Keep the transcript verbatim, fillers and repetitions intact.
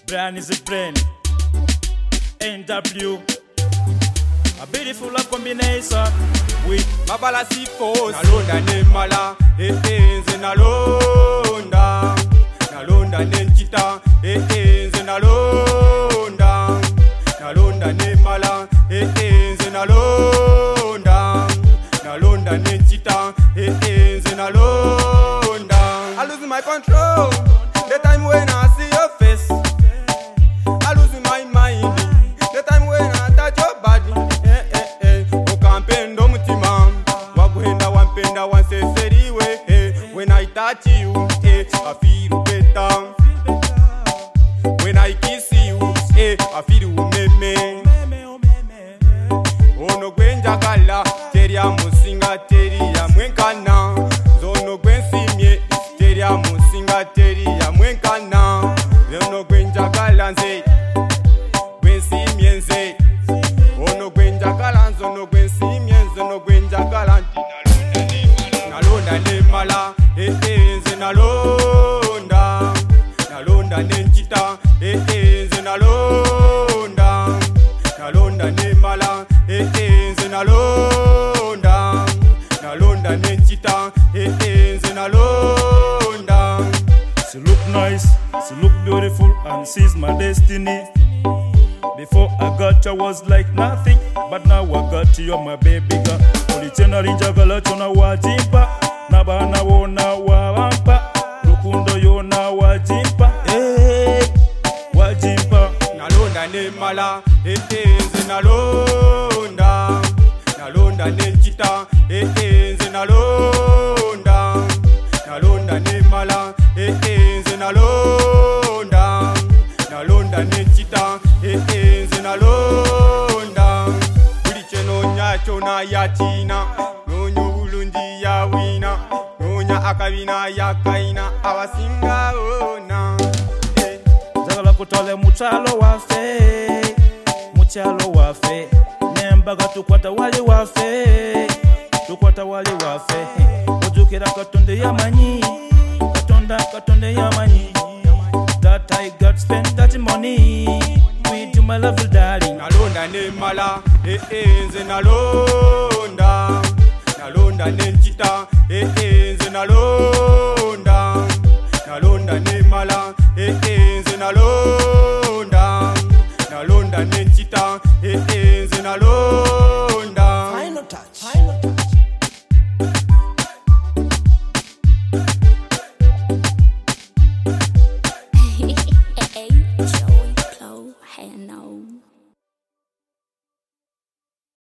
Brain is a brain. N W. A beautiful combination with Mabala Sifos. Nalonda nemala, etenze nalonda. Nalonda nenchita, etenze nalonda. Nalonda nemala, etenze nalonda. Nalonda nenchita, etenze nalonda. I lose my control the time when I see your face. I lose my mind the time when I touch your body. Eh eh eh, okampendo mutima, wakuhenda wampenda wanseseri we. Eh, when I touch you, eh, I feel better. When I kiss you, eh, I feel umeme. Ono gwenja kala, teria musinga teria mwenkana. Zono gwensimye, teria musinga teria mwenkana. Ono gwenja kala nze, gwensimye nze. Ono gwenja kala nzo, no gwensimye nze, no gwenja kala nti nalonda nemala, eh eh nze nalonda. Nalonda nenchita, eh eh nze nalonda. Nalonda nemala, eh eh nze nalonda. Nalonda nenchita, eh eh nze nalonda. she look nice, she look beautiful, and she's my destiny. Before I got you was like nothing, but now I got you, you're my baby girl. Ulichena rinjagala chona wajimpa, nabana wona wawampa, lukundo yona wajimpa, eh, wajimpa. Nalonda nemala, eh eh nze nalonda. Nalonda nenchita, eh eh nze nalonda. Nalonda nemala, eh eh nze nalonda. Nalonda nenchita, eh eh nze nalonda. Buli kyenonya kyona yatina, nonya obulungi yawina, nonya akabina yakaina, abasinga ona. Eh. Njagala kutwale mukyalo waffe, mukyalo waffe, nembaga tukwata wali waffe, tukwata wali waffe. Ojjukira Katonda yamanyi, Katonda Katonda yamanyi, that I got spent that money with you, my lovely darling. Nalonda nemala, eh eh nze nalonda. Nalonda nenchita, eh eh nze nalonda. Nalonda nemala, eh eh nze nalonda. Nalonda nenchita, eh eh nze nalonda. Final touch. Final touch. Joey Blow, hand